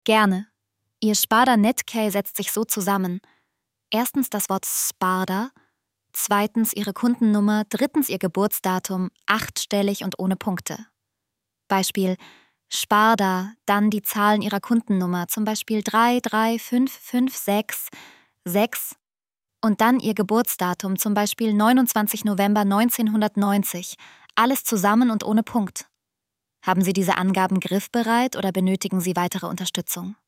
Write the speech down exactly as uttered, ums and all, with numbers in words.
Gerne. Ihr Sparda-Netcare setzt sich so zusammen. Erstens das Wort Sparda, zweitens Ihre Kundennummer, drittens Ihr Geburtsdatum, achtstellig und ohne Punkte. Beispiel Sparda, dann die Zahlen Ihrer Kundennummer, zum Beispiel drei drei fünf fünf sechs sechs und dann Ihr Geburtsdatum, zum Beispiel neunundzwanzigster November neunzehnhundertneunzig, alles zusammen und ohne Punkt. Haben Sie diese Angaben griffbereit oder benötigen Sie weitere Unterstützung?